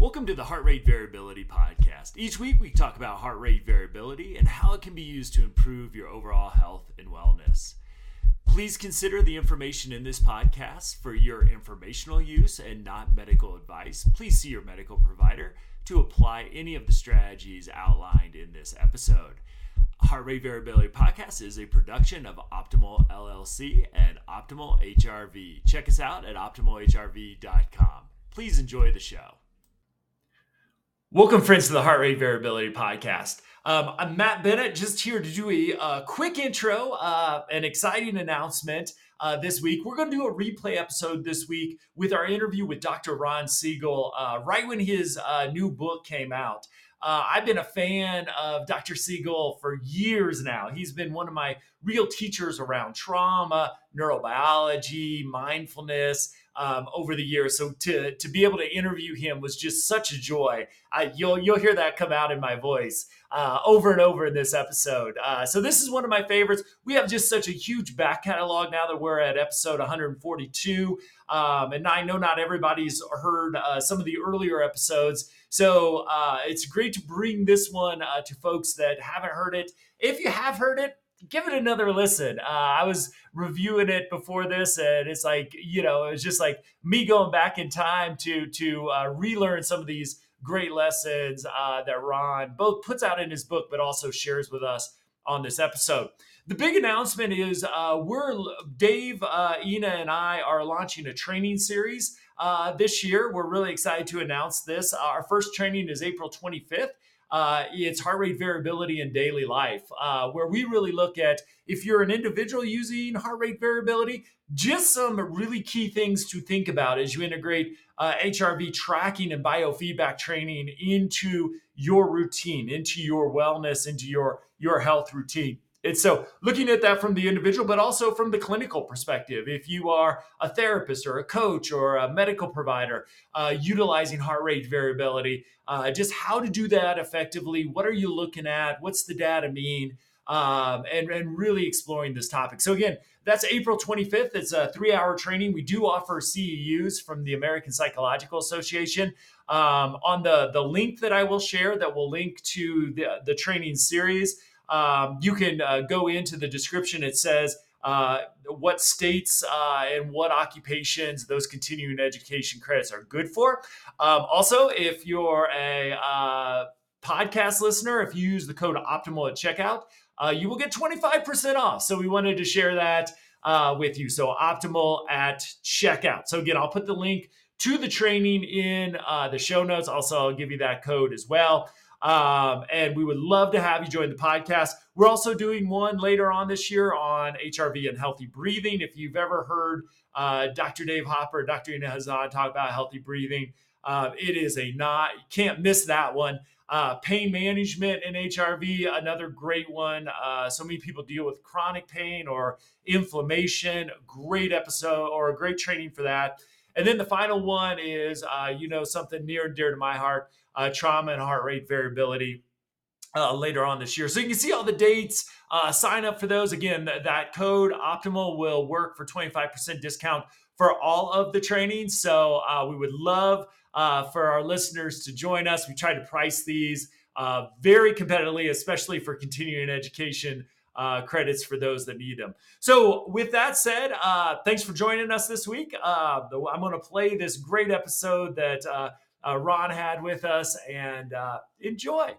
Welcome to the Heart Rate Variability Podcast. Each week we talk about heart rate variability and how it can be used to improve your overall health and wellness. Please consider the information in this podcast for your informational use and not medical advice. Please see your medical provider to apply any of the strategies outlined in this episode. Heart Rate Variability Podcast is a production of Optimal LLC and Optimal HRV. Check us out at optimalhrv.com. Please enjoy the show. Welcome, friends, to the Heart Rate Variability Podcast. I'm Matt Bennett, just here to do a quick intro, an exciting announcement this week. We're going to do a replay episode this week with our interview with Dr. Ron Siegel, right when his new book came out. I've been a fan of Dr. Siegel for years now. He's been one of my real teachers around trauma, neurobiology, mindfulness over the years. So to be able to interview him was just such a joy. You'll hear that come out in my voice over and over in this episode. So this is one of my favorites. We have just such a huge back catalog now that we're at episode 142. And I know not everybody's heard some of the earlier episodes. So it's great to bring this one to folks that haven't heard it. If you have heard it, give it another listen. I was reviewing it before this, and it's like, it was just like me going back in time to relearn some of these great lessons that Ron both puts out in his book, but also shares with us on this episode. The big announcement is Dave, Ina, and I are launching a training series this year. We're really excited to announce this. Our first training is April 25th. It's heart rate variability in daily life, where we really look at, if you're an individual using heart rate variability, just some really key things to think about as you integrate HRV tracking and biofeedback training into your routine, into your wellness, into your health routine. And so looking at that from the individual, but also from the clinical perspective, if you are a therapist or a coach or a medical provider utilizing heart rate variability, just how to do that effectively. What are you looking at? What's the data mean? And really exploring this topic. So again, that's April 25th. It's a 3-hour training. We do offer CEUs from the American Psychological Association. On the link that I will share that will link to the training series, you can go into the description. It says what states and what occupations those continuing education credits are good for. Also, if you're a podcast listener, if you use the code OPTIMAL at checkout, you will get 25% off. So we wanted to share that with you. So OPTIMAL at checkout. So again, I'll put the link to the training in the show notes. Also, I'll give you that code as well. And we would love to have you join the podcast. We're also doing one later on this year on HRV and healthy breathing. If you've ever heard Dr. Dave Hopper, Dr. Ina Hazan talk about healthy breathing, it is you can't miss that one. Pain management in HRV, another great one. So many people deal with chronic pain or inflammation. Great episode or a great training for that. And then the final one is, something near and dear to my heart, trauma and heart rate variability later on this year. So you can see all the dates, sign up for those. Again, that code OPTIMAL will work for 25% discount for all of the trainings. So we would love for our listeners to join us. We try to price these very competitively, especially for continuing education credits for those that need them. So with that said, thanks for joining us this week. I'm going to play this great episode that Ron had with us, and enjoy.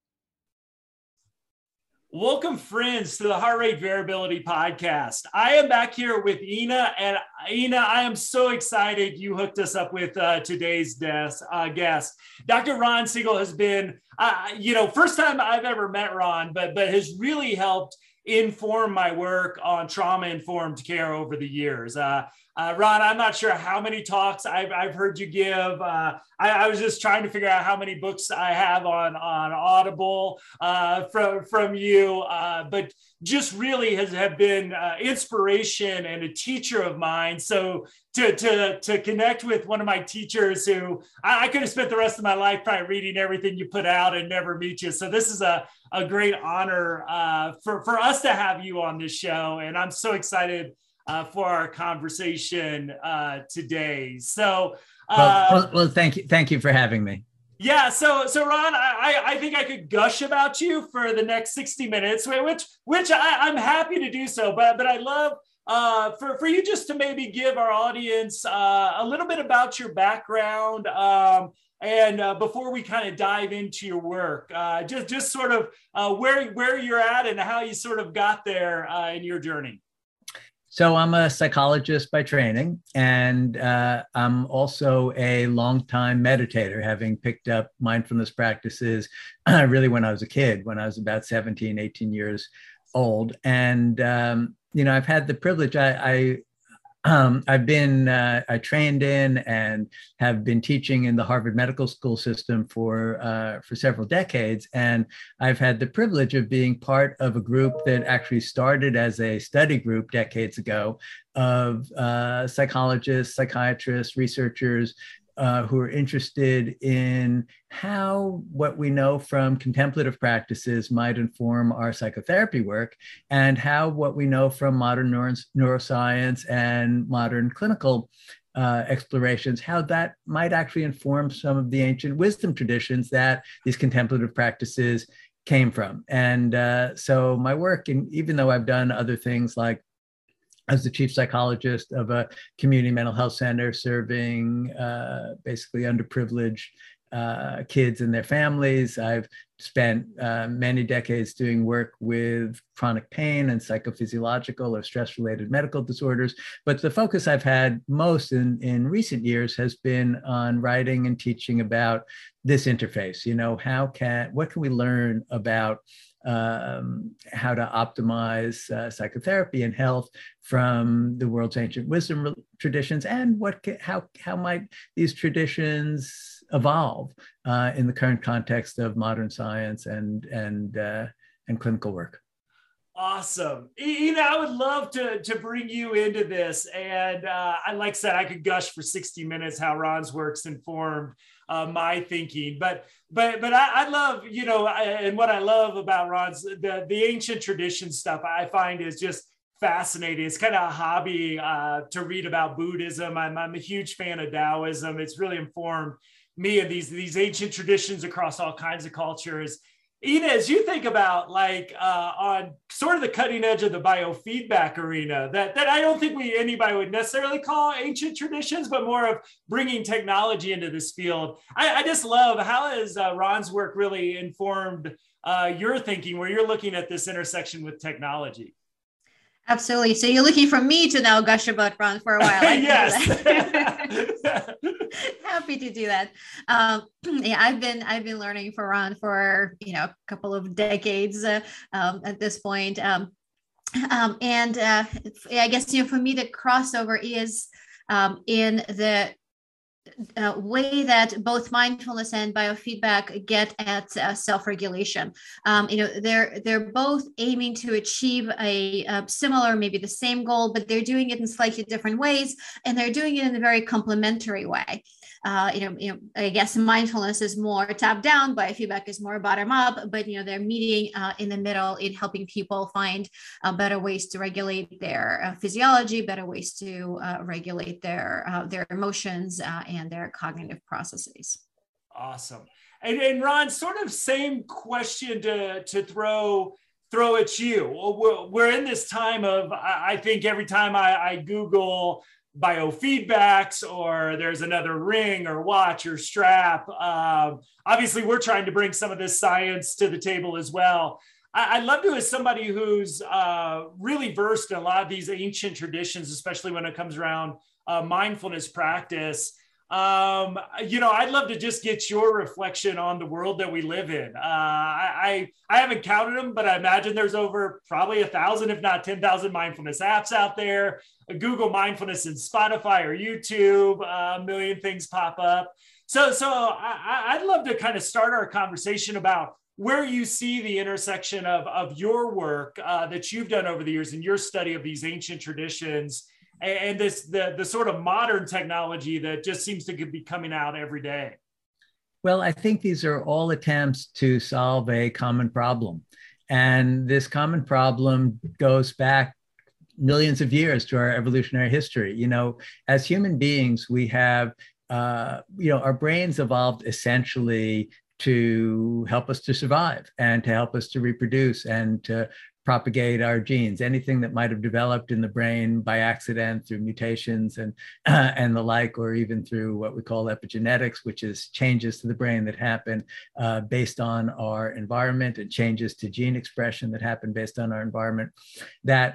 Welcome, friends, to the Heart Rate Variability Podcast. I am back here with Ina, and Ina, I am so excited you hooked us up with today's guest. Dr. Ron Siegel has been, first time I've ever met Ron, but has really helped inform my work on trauma-informed care over the years. Ron, I'm not sure how many talks I've heard you give. I was just trying to figure out how many books I have on Audible from you, but just really have been inspiration and a teacher of mine. So to connect with one of my teachers who I could have spent the rest of my life probably reading everything you put out and never meet you. So this is a great honor for us to have you on this show. And I'm so excited for our conversation today. So, well, thank you for having me. Yeah, so Ron, I think I could gush about you for the next 60 minutes, which I'm happy to do so. But I love for you just to maybe give our audience a little bit about your background, and before we kind of dive into your work, just sort of where you're at and how you sort of got there in your journey. So I'm a psychologist by training, and I'm also a longtime meditator, having picked up mindfulness practices really when I was a kid, when I was about 17, 18 years old. And, I've had the privilege, I trained in and have been teaching in the Harvard Medical School system for several decades, and I've had the privilege of being part of a group that actually started as a study group decades ago of psychologists, psychiatrists, researchers who are interested in how what we know from contemplative practices might inform our psychotherapy work, and how what we know from modern neuroscience and modern clinical explorations, how that might actually inform some of the ancient wisdom traditions that these contemplative practices came from. And so my work, and even though I've done other things like as the chief psychologist of a community mental health center serving basically underprivileged kids and their families. I've spent many decades doing work with chronic pain and psychophysiological or stress-related medical disorders. But the focus I've had most in recent years has been on writing and teaching about this interface. What can we learn about how to optimize psychotherapy and health from the world's ancient wisdom traditions, and how might these traditions evolve in the current context of modern science and clinical work. Awesome. I would love to bring you into this. And like I said, I could gush for 60 minutes how Ron's work's informed my thinking. But I love, and what I love about Ron's, the ancient tradition stuff I find is just fascinating. It's kind of a hobby to read about Buddhism. I'm a huge fan of Taoism. It's really informed me of these ancient traditions across all kinds of cultures. Ina, as you think about on sort of the cutting edge of the biofeedback arena, that I don't think anybody would necessarily call ancient traditions, but more of bringing technology into this field. I just love how has Ron's work really informed your thinking, where you're looking at this intersection with technology. Absolutely. So you're looking for me to now gush about Ron for a while. Yes. Happy to do that. Yeah, I've been learning for Ron for a couple of decades at this point. I guess for me the crossover is in the way that both mindfulness and biofeedback get at self-regulation. They're both aiming to achieve a similar, maybe the same goal, but they're doing it in slightly different ways, and they're doing it in a very complementary way. I guess mindfulness is more top down, biofeedback is more bottom up, but they're meeting in the middle in helping people find better ways to regulate their physiology, better ways to regulate their emotions and their cognitive processes. Awesome. And Ron, sort of same question to throw at you. We're in this time of, I think every time I Google biofeedbacks, or there's another ring or watch or strap, obviously we're trying to bring some of this science to the table as well. I'd love to, as somebody who's really versed in a lot of these ancient traditions, especially when it comes around mindfulness practice, I'd love to just get your reflection on the world that we live in. I haven't counted them, but I imagine there's over probably 1,000, if not 10,000 mindfulness apps out there. Google mindfulness in Spotify or YouTube, a million things pop up. So I'd love to kind of start our conversation about where you see the intersection of your work that you've done over the years in your study of these ancient traditions and the sort of modern technology that just seems to be coming out every day. Well, I think these are all attempts to solve a common problem. And this common problem goes back millions of years to our evolutionary history. As human beings, we have our brains evolved essentially to help us to survive and to help us to reproduce and to propagate our genes. Anything that might have developed in the brain by accident through mutations and the like, or even through what we call epigenetics, which is changes to the brain that happen based on our environment, and changes to gene expression that happen based on our environment, that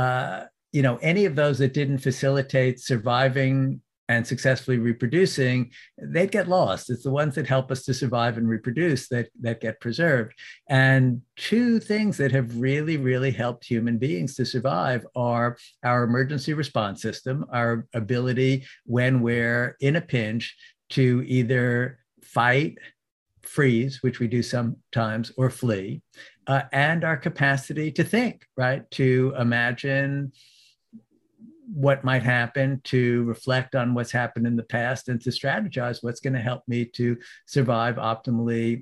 any of those that didn't facilitate surviving and successfully reproducing, they'd get lost. It's the ones that help us to survive and reproduce that get preserved. And two things that have really, really helped human beings to survive are our emergency response system, our ability when we're in a pinch to either fight, freeze, which we do sometimes, or flee, and our capacity to think, right? To imagine what might happen, to reflect on what's happened in the past, and to strategize what's going to help me to survive optimally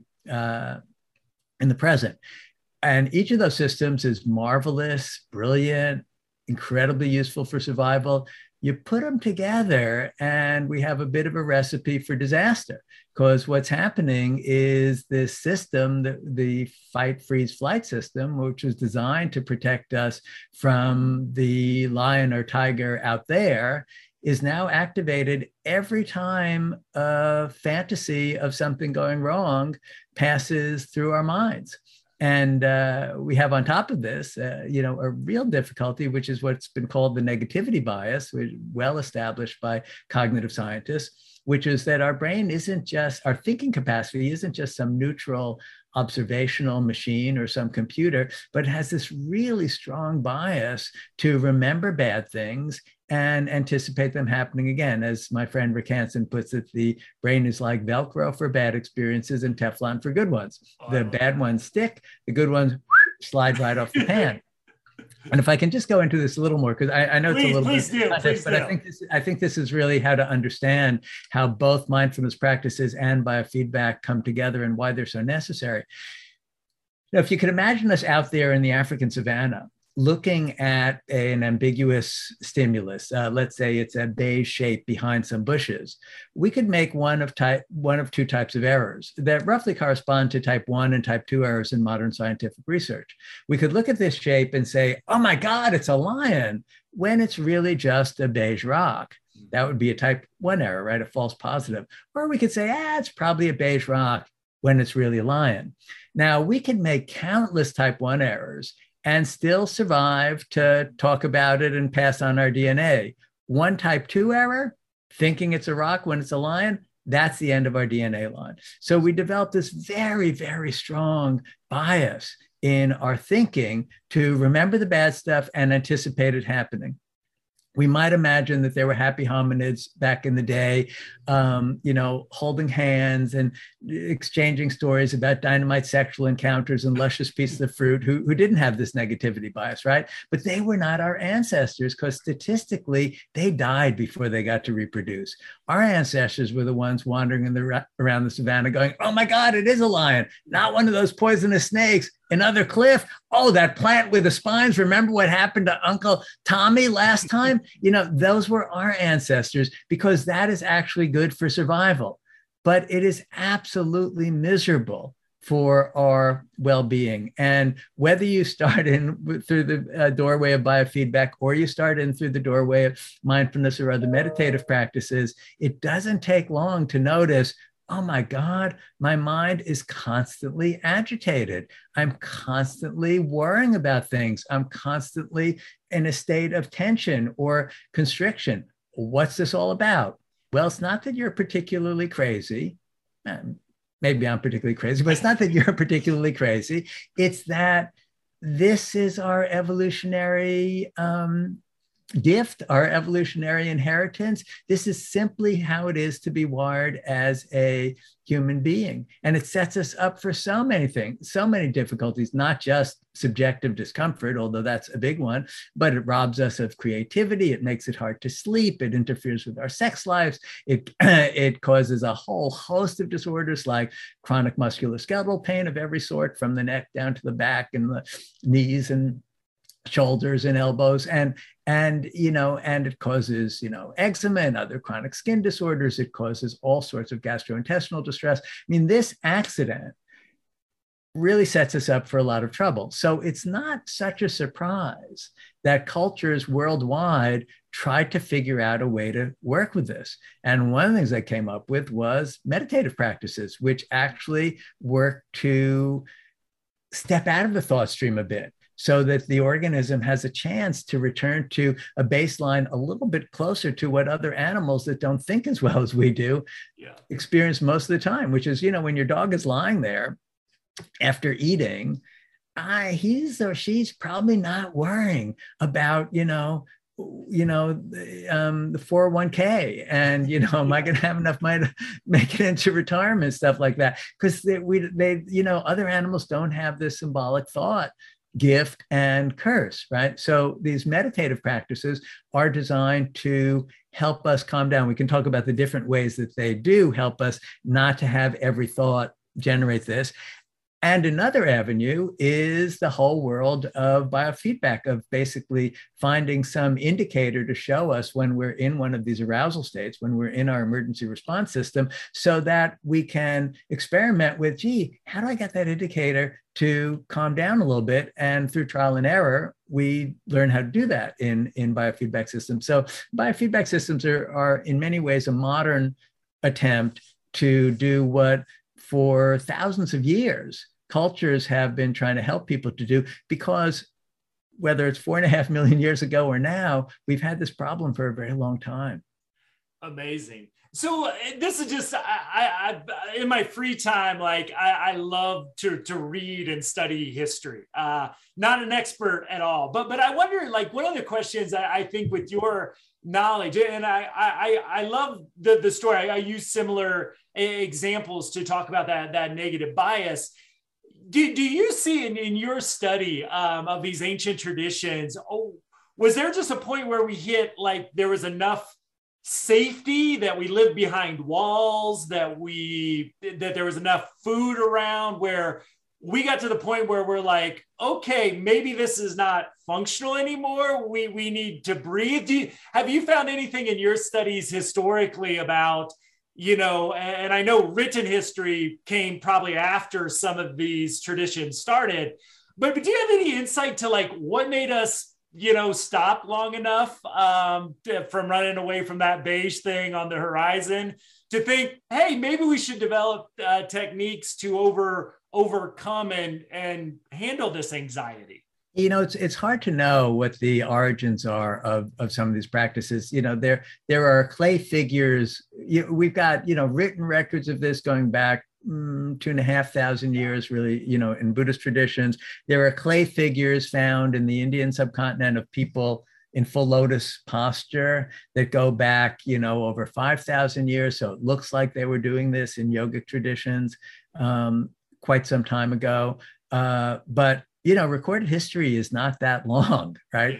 in the present. And each of those systems is marvelous, brilliant, incredibly useful for survival. You put them together and we have a bit of a recipe for disaster, because what's happening is this system, the fight, freeze, flight system, which was designed to protect us from the lion or tiger out there, is now activated every time a fantasy of something going wrong passes through our minds. And we have on top of this, a real difficulty, which is what's been called the negativity bias, which is well established by cognitive scientists, which is that our brain isn't just, our thinking capacity isn't just some neutral observational machine or some computer, but it has this really strong bias to remember bad things and anticipate them happening again. As my friend Rick Hansen puts it, the brain is like Velcro for bad experiences and Teflon for good ones. The bad ones stick, the good ones slide right off the pan. And if I can just go into this a little more, because I know it's a little bit context, but I think this is really how to understand how both mindfulness practices and biofeedback come together and why they're so necessary. Now, if you could imagine us out there in the African savannah, looking at an ambiguous stimulus, let's say it's a beige shape behind some bushes, we could make one of two types of errors that roughly correspond to type 1 and type 2 errors in modern scientific research. We could look at this shape and say, oh my God, it's a lion, when it's really just a beige rock. That would be a type 1 error, right? A false positive. Or we could say, it's probably a beige rock, when it's really a lion. Now, we can make countless type 1 errors and still survive to talk about it and pass on our DNA. One type 2 error, thinking it's a rock when it's a lion, that's the end of our DNA line. So we developed this very, very strong bias in our thinking to remember the bad stuff and anticipate it happening. We might imagine that there were happy hominids back in the day, holding hands and exchanging stories about dynamite sexual encounters and luscious pieces of fruit who didn't have this negativity bias, right? But they were not our ancestors, because statistically, they died before they got to reproduce. Our ancestors were the ones wandering around the savannah going, oh my God, it is a lion, not one of those poisonous snakes. Another cliff. Oh, that plant with the spines. Remember what happened to Uncle Tommy last time? Those were our ancestors, because that is actually good for survival. But it is absolutely miserable for our well-being. And whether you start in through the doorway of biofeedback, or you start in through the doorway of mindfulness or other meditative practices, it doesn't take long to notice, oh my God, my mind is constantly agitated. I'm constantly worrying about things. I'm constantly in a state of tension or constriction. What's this all about? Well, it's not that you're particularly crazy. Maybe I'm particularly crazy, but it's not that you're particularly crazy. It's that this is our evolutionary gift, our evolutionary inheritance. This is simply how it is to be wired as a human being. And it sets us up for so many things, so many difficulties, not just subjective discomfort, although that's a big one, but it robs us of creativity. It makes it hard to sleep. It interferes with our sex lives. It causes a whole host of disorders like chronic musculoskeletal pain of every sort, from the neck down to the back and the knees and shoulders and elbows, and and it causes eczema and other chronic skin disorders. It causes all sorts of gastrointestinal distress. I mean, this accident really sets us up for a lot of trouble. So it's not such a surprise that cultures worldwide tried to figure out a way to work with this. And one of the things they came up with was meditative practices, which actually work to step out of the thought stream a bit, so that the organism has a chance to return to a baseline a little bit closer to what other animals that don't think as well as we do experience most of the time, which is, when your dog is lying there after eating, he's or she's probably not worrying about, the 401k and, am I going to have enough money to make it into retirement, stuff like that. Because other animals don't have this symbolic thought, gift and curse, right? So these meditative practices are designed to help us calm down. We can talk about the different ways that they do help us not to have every thought generate this. And another avenue is the whole world of biofeedback, of basically finding some indicator to show us when we're in one of these arousal states, when we're in our emergency response system, so that we can experiment with, how do I get that indicator to calm down a little bit? And through trial and error, we learn how to do that in biofeedback systems. So biofeedback systems are in many ways a modern attempt to do what for thousands of years cultures have been trying to help people to do, because whether it's 4.5 million years ago or now, we've had this problem for a very long time. Amazing. So this is just, I in my free time, I love to read and study history. Not an expert at all, but I wonder, one of the questions I think with your knowledge, and I love the story. I use similar examples to talk about that negative bias. Do you see in your study of these ancient traditions, was there just a point where we hit there was enough safety, that we lived behind walls, that there was enough food around, where we got to the point where we're like, okay, maybe this is not functional anymore, we need to breathe? Have you found anything in your studies historically about, and I know written history came probably after some of these traditions started, but do you have any insight to what made us stop long enough from running away from that beige thing on the horizon to think, hey, maybe we should develop techniques to overcome and handle this anxiety? It's hard to know what the origins are of some of these practices. There are clay figures. We've got, written records of this going back 2,500 years, really, in Buddhist traditions. There are clay figures found in the Indian subcontinent of people in full lotus posture that go back, over 5,000 years. So it looks like they were doing this in yogic traditions quite some time ago. But recorded history is not that long, right?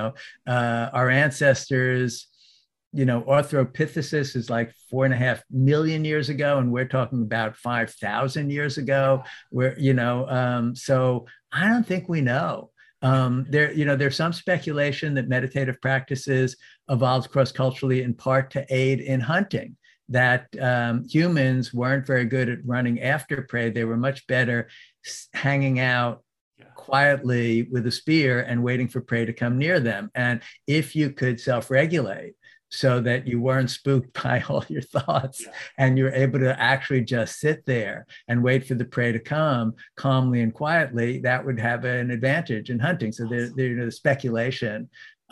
Our ancestors, Australopithecus is 4.5 million years ago, and we're talking about 5,000 years ago. So I don't think we know. There's some speculation that meditative practices evolved cross-culturally in part to aid in hunting, that humans weren't very good at running after prey. They were much better hanging out quietly with a spear and waiting for prey to come near them. And if you could self-regulate so that you weren't spooked by all your thoughts, and you're able to actually just sit there and wait for the prey to come calmly and quietly, that would have an advantage in hunting. So there's speculation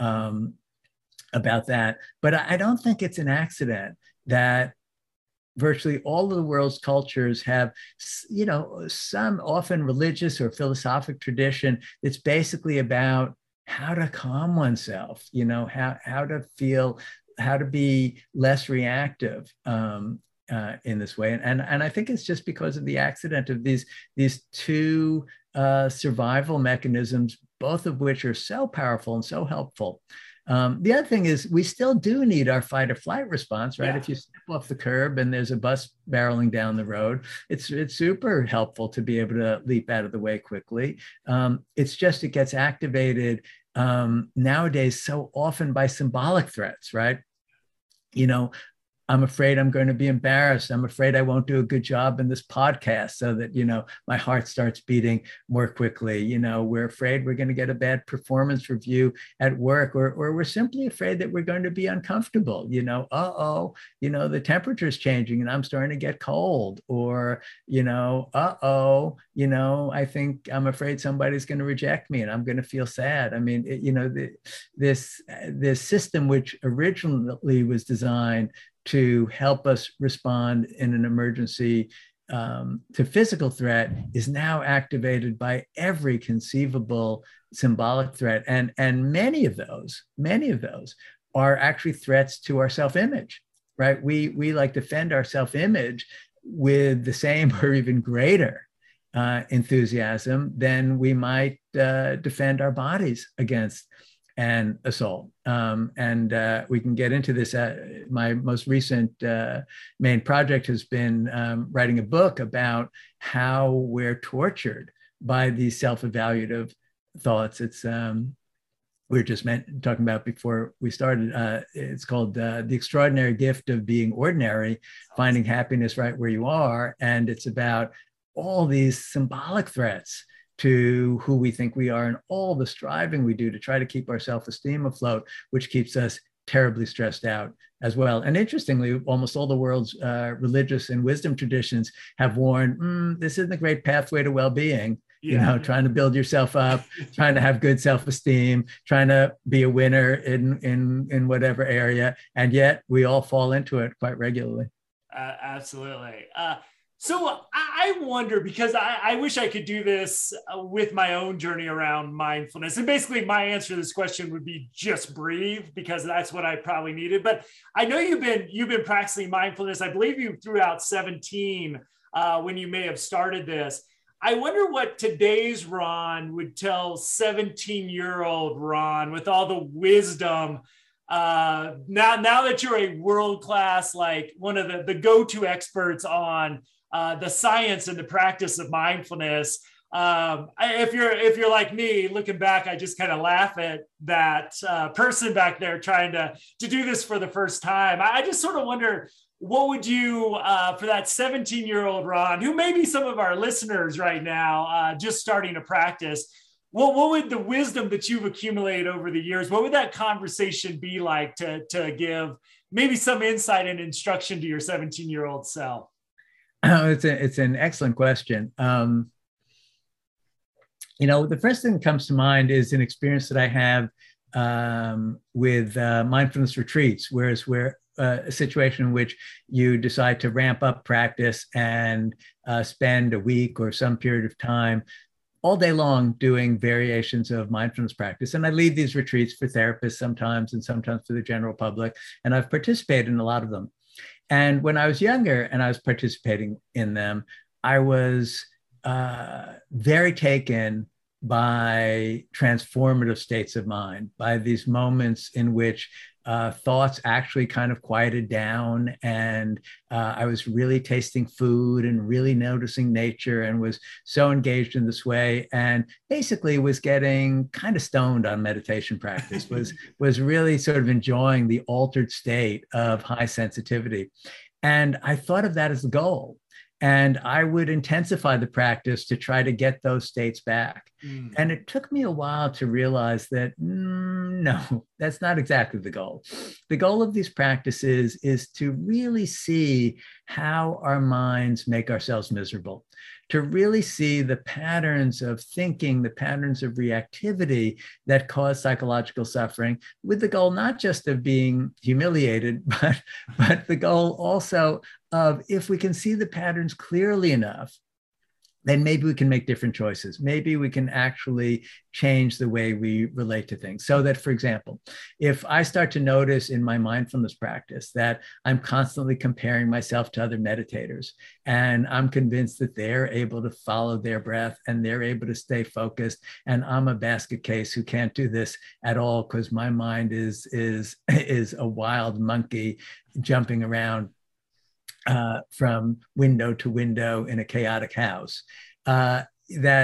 about that. But I don't think it's an accident that virtually all of the world's cultures have, some often religious or philosophic tradition that's basically about how to calm oneself, how to feel, how to be less reactive in this way. And I think it's just because of the accident of these two survival mechanisms, both of which are so powerful and so helpful. The other thing is we still do need our fight or flight response, right? If you step off the curb and there's a bus barreling down the road, it's super helpful to be able to leap out of the way quickly. It's just, it gets activated nowadays so often by symbolic threats, right? You know, I'm afraid I'm going to be embarrassed. I'm afraid I won't do a good job in this podcast so that, my heart starts beating more quickly. We're afraid we're going to get a bad performance review at work, or we're simply afraid that we're going to be uncomfortable. The temperature's changing and I'm starting to get cold, or, I think I'm afraid somebody's going to reject me and I'm going to feel sad. I mean, this system, which originally was designed to help us respond in an emergency to physical threat, is now activated by every conceivable symbolic threat. And many of those are actually threats to our self-image, right? We like defend our self-image with the same or even greater enthusiasm than we might defend our bodies against an assault. We can get into this. My most recent main project has been writing a book about how we're tortured by these self-evaluative thoughts. It's we were just talking about before we started. It's called The Extraordinary Gift of Being Ordinary, Finding Happiness Right Where You Are. And it's about all these symbolic threats to who we think we are and all the striving we do to try to keep our self-esteem afloat, which keeps us terribly stressed out as well. And interestingly, almost all the world's religious and wisdom traditions have warned, this isn't a great pathway to well-being. Yeah. Trying to build yourself up, trying to have good self-esteem, trying to be a winner in whatever area. And yet we all fall into it quite regularly. Absolutely. So I wonder, because I wish I could do this with my own journey around mindfulness. And basically my answer to this question would be just breathe, because that's what I probably needed. But I know you've been practicing mindfulness. I believe you threw out 17 when you may have started this. I wonder what today's Ron would tell 17-year-old Ron with all the wisdom. Now that you're a world-class, like one of the go-to experts on the science and the practice of mindfulness. If you're like me, looking back, I just kind of laugh at that person back there trying to do this for the first time. I just sort of wonder, what would you, for that 17-year-old Ron, who may be some of our listeners right now, just starting to practice, what would the wisdom that you've accumulated over the years, what would that conversation be like to give maybe some insight and instruction to your 17-year-old self? It's an excellent question. The first thing that comes to mind is an experience that I have with mindfulness retreats, where a situation in which you decide to ramp up practice and spend a week or some period of time all day long doing variations of mindfulness practice. And I lead these retreats for therapists sometimes, and sometimes for the general public. And I've participated in a lot of them. And when I was younger and I was participating in them, I was very taken by transformative states of mind, by these moments in which thoughts actually kind of quieted down, and I was really tasting food and really noticing nature, and was so engaged in this way, and basically was getting kind of stoned on meditation practice, was really sort of enjoying the altered state of high sensitivity. And I thought of that as the goal. And I would intensify the practice to try to get those states back. Mm. And it took me a while to realize that, no, that's not exactly the goal. The goal of these practices is to really see how our minds make ourselves miserable, to really see the patterns of thinking, the patterns of reactivity that cause psychological suffering, with the goal not just of being humiliated, but the goal also of, if we can see the patterns clearly enough, then maybe we can make different choices. Maybe we can actually change the way we relate to things. So that, for example, if I start to notice in my mindfulness practice that I'm constantly comparing myself to other meditators, and I'm convinced that they're able to follow their breath and they're able to stay focused, and I'm a basket case who can't do this at all because my mind is a wild monkey jumping around from window to window in a chaotic house, that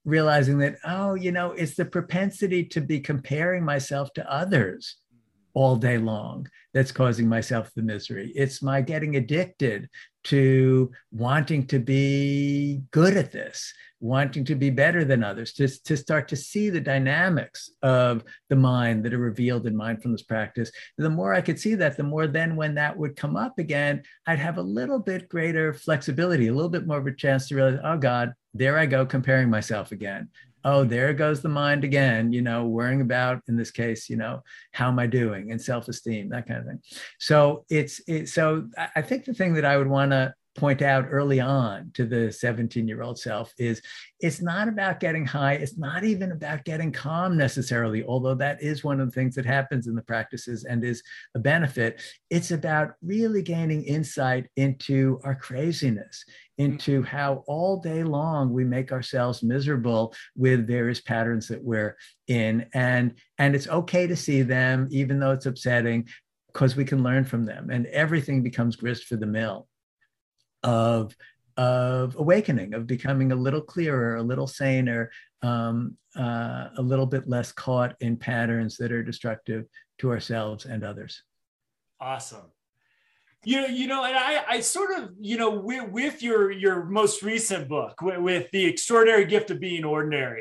realizing that, oh, it's the propensity to be comparing myself to others all day long that's causing myself the misery. It's my getting addicted to wanting to be good at this, wanting to be better than others, to start to see the dynamics of the mind that are revealed in mindfulness practice. The more I could see that, the more then when that would come up again, I'd have a little bit greater flexibility, a little bit more of a chance to realize, oh God, there I go comparing myself again. Oh, there goes the mind again, worrying about, in this case, how am I doing, and self-esteem, that kind of thing. So so I think the thing that I would want to point out early on to the 17-year-old self is it's not about getting high. It's not even about getting calm necessarily, although that is one of the things that happens in the practices and is a benefit. It's about really gaining insight into our craziness, into how all day long we make ourselves miserable with various patterns that we're in. And it's okay to see them, even though it's upsetting, because we can learn from them, and everything becomes grist for the mill of awakening, of becoming a little clearer, a little saner, a little bit less caught in patterns that are destructive to ourselves and others. Awesome. And I sort of, with your most recent book, with The Extraordinary Gift of Being Ordinary,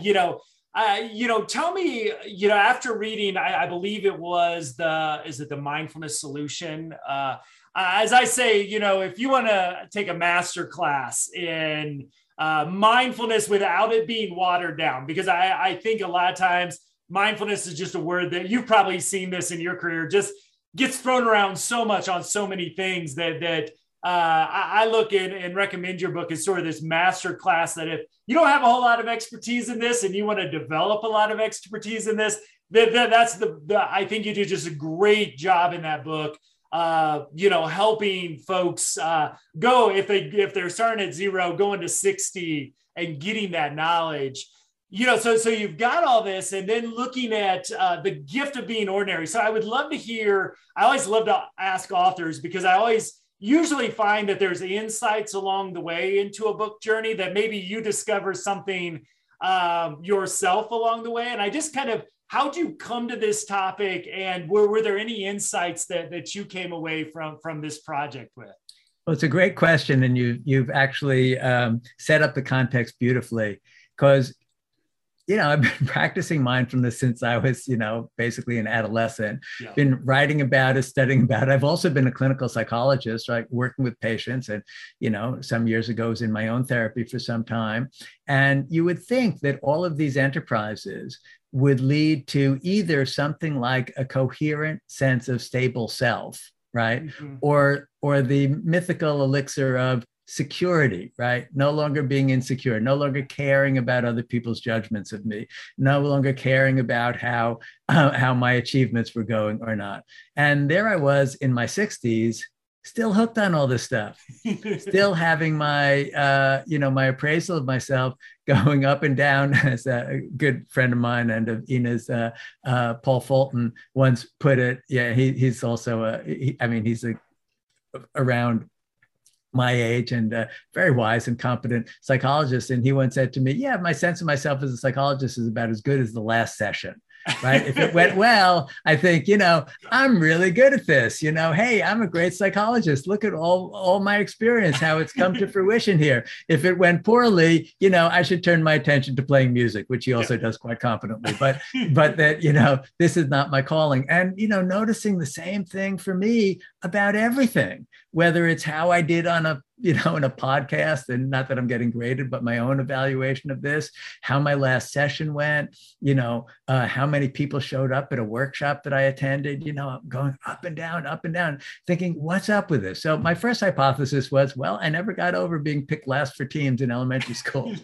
tell me, after reading, I believe it was the Mindfulness Solution? As I say, if you want to take a master class in mindfulness without it being watered down, because I think a lot of times mindfulness is just a word that you've probably seen this in your career, just gets thrown around so much on so many things that I look in and recommend your book as sort of this master class that if you don't have a whole lot of expertise in this and you want to develop a lot of expertise in this, that's I think you do just a great job in that book. Helping folks go, if they're starting at 0, going to 60 and getting that knowledge. So you've got all this, and then looking at the gift of being ordinary. So I would love to hear, I always love to ask authors, because I always usually find that there's insights along the way into a book journey that maybe you discover something yourself along the way. And I just kind of, how'd you come to this topic, and were there any insights that you came away from this project with? Well, it's a great question, and you've actually set up the context beautifully, because I've been practicing mindfulness since I was, basically an adolescent. Yeah. Been writing about it, studying about it. I've also been a clinical psychologist, right, working with patients, and some years ago was in my own therapy for some time. And you would think that all of these enterprises would lead to either something like a coherent sense of stable self, right, mm-hmm. or the mythical elixir of security, right? No longer being insecure, no longer caring about other people's judgments of me, no longer caring about how my achievements were going or not. And there I was in my 60s, still hooked on all this stuff, still having my, my appraisal of myself going up and down, as a good friend of mine and of Ina's, Paul Fulton once put it. Yeah, he's also, he's around my age and very wise and competent psychologist. And he once said to me, yeah, my sense of myself as a psychologist is about as good as the last session, right? If it went well, I think, I'm really good at this, hey, I'm a great psychologist. Look at all my experience, how it's come to fruition here. If it went poorly, I should turn my attention to playing music, which he also does quite competently, but that, this is not my calling. And, noticing the same thing for me about everything, whether it's how I did on in a podcast, and not that I'm getting graded, but my own evaluation of this, how my last session went, how many people showed up at a workshop that I attended, going up and down, thinking, what's up with this? So my first hypothesis was, well, I never got over being picked last for teams in elementary school,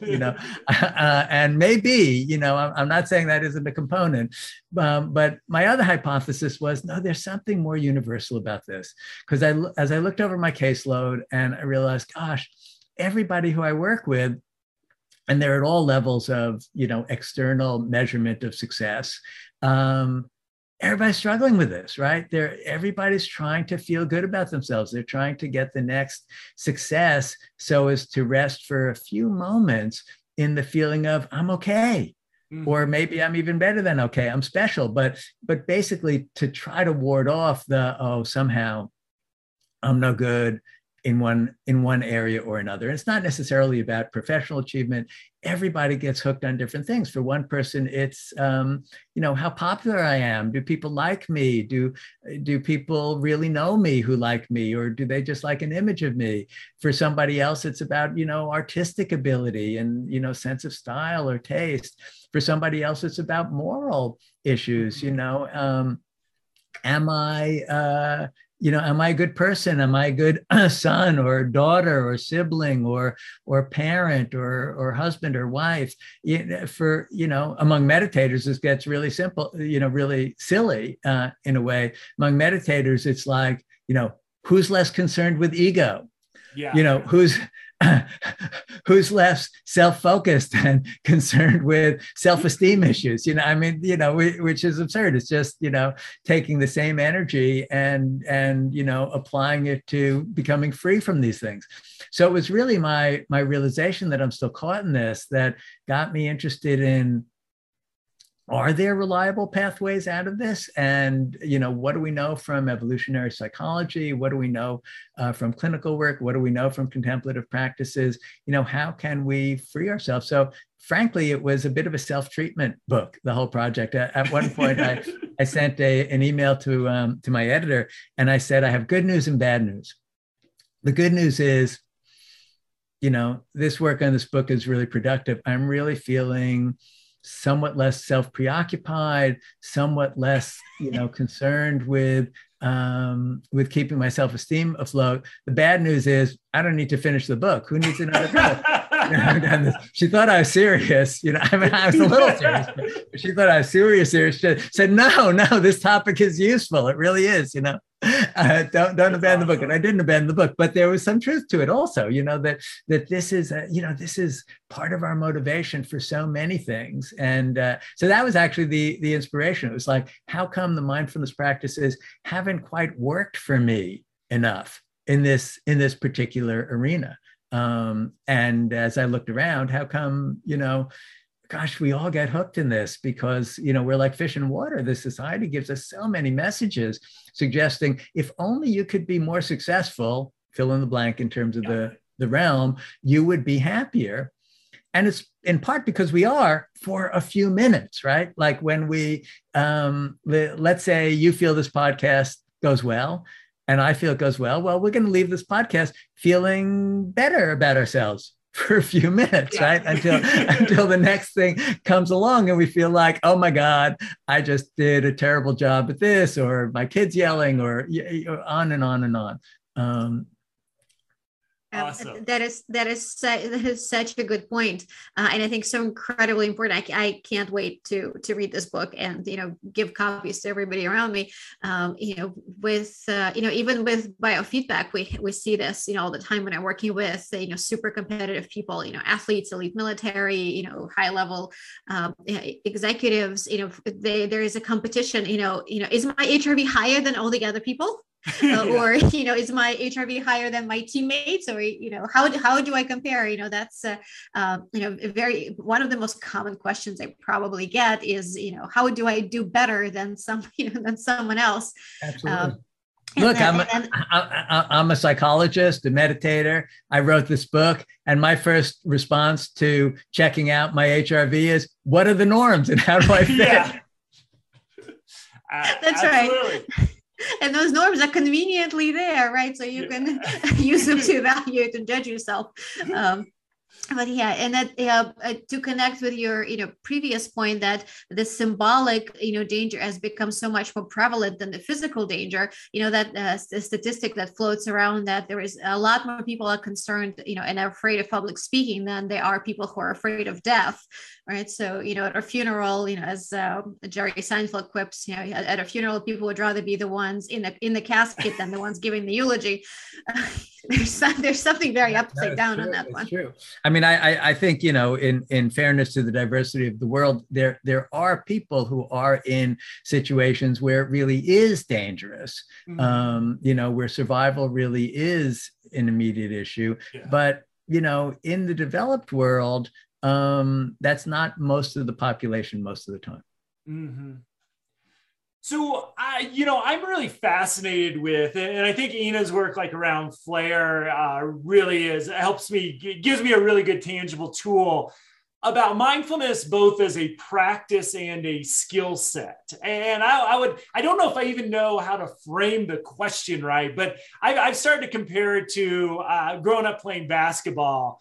and maybe, I'm not saying that isn't a component, but my other hypothesis was, no, there's something more universal about this. Because as I looked over my caseload and I realized, gosh, everybody who I work with, and they're at all levels of, external measurement of success, everybody's struggling with this, right? Everybody's trying to feel good about themselves. They're trying to get the next success so as to rest for a few moments in the feeling of I'm okay. Or maybe I'm even better than okay. I'm special, but basically to try to ward off the somehow I'm no good in one area or another. And it's not necessarily about professional achievement. Everybody gets hooked on different things. For one person, it's how popular I am. Do people like me? Do people really know me who like me, or do they just like an image of me? For somebody else, it's about artistic ability and sense of style or taste. For somebody else, it's about moral issues. Am I am I a good person? Am I a good son or daughter or sibling or parent or husband or wife? Among meditators, this gets really simple, really silly in a way. Among meditators, it's like, who's less concerned with ego? Yeah. Who's less self-focused and concerned with self-esteem issues, which is absurd. It's just, taking the same energy and applying it to becoming free from these things. So it was really my realization that I'm still caught in this that got me interested in, are there reliable pathways out of this? And, what do we know from evolutionary psychology? What do we know from clinical work? What do we know from contemplative practices? How can we free ourselves? So frankly, it was a bit of a self-treatment book, the whole project. At one point, I sent an email to my editor, and I said, I have good news and bad news. The good news is, this work on this book is really productive. I'm really feeling somewhat less self-preoccupied, somewhat less, concerned with keeping my self-esteem afloat. The bad news is I don't need to finish the book. Who needs another book? She thought I was serious. I was a little serious, but she thought I was serious. She said, no, this topic is useful. It really is, don't abandon the book. And I didn't abandon the book, but there was some truth to it also, that this is, this is part of our motivation for so many things. And so that was actually the inspiration. It was like, how come the mindfulness practices haven't quite worked for me enough in this particular arena? And as I looked around, how come, gosh, we all get hooked in this because, we're like fish in water. This society gives us so many messages suggesting if only you could be more successful, fill in the blank in terms of the realm, you would be happier. And it's in part because we are for a few minutes, right? Like when we, let's say you feel this podcast goes well, and I feel it goes well, we're going to leave this podcast feeling better about ourselves for a few minutes, right? Until the next thing comes along and we feel like, oh my God, I just did a terrible job at this, or my kid's yelling, or on and on and on. Awesome. That is such a good point. And I think so incredibly important. I can't wait to read this book and, give copies to everybody around me. Even with biofeedback, we see this, all the time when I'm working with, super competitive people, athletes, elite military, high level executives, there is a competition, is my HRV higher than all the other people? Or is my HRV higher than my teammates, or how do I compare? That's very one of the most common questions I probably get is how do I do better than someone else? Absolutely. Look, I'm a psychologist, a meditator. I wrote this book, and my first response to checking out my HRV is, what are the norms and how do I fit? That's absolutely right. And those norms are conveniently there, right? So you can use them to evaluate and judge yourself. But and that to connect with your previous point that the symbolic danger has become so much more prevalent than the physical danger. That the statistic that floats around that there is a lot more people are concerned and are afraid of public speaking than there are people who are afraid of death, right? So at a funeral, as Jerry Seinfeld quips, at a funeral people would rather be the ones in the casket than the ones giving the eulogy. There's something very upside down on that one. True. I mean, I think, in fairness to the diversity of the world, there are people who are in situations where it really is dangerous, where survival really is an immediate issue. Yeah. But, in the developed world, That's not most of the population most of the time. Mm-hmm. So I'm really fascinated with, and I think Ina's work like around Flare really helps me, gives me a really good tangible tool about mindfulness, both as a practice and a skill set. And I don't know if I even know how to frame the question right, but I've started to compare it to growing up playing basketball.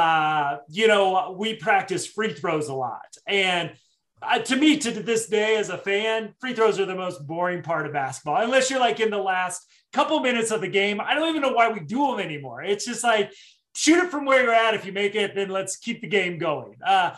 We practice free throws a lot. And to me, to this day, as a fan, free throws are the most boring part of basketball. Unless you're like in the last couple minutes of the game, I don't even know why we do them anymore. It's just like, shoot it from where you're at. If you make it, then let's keep the game going. But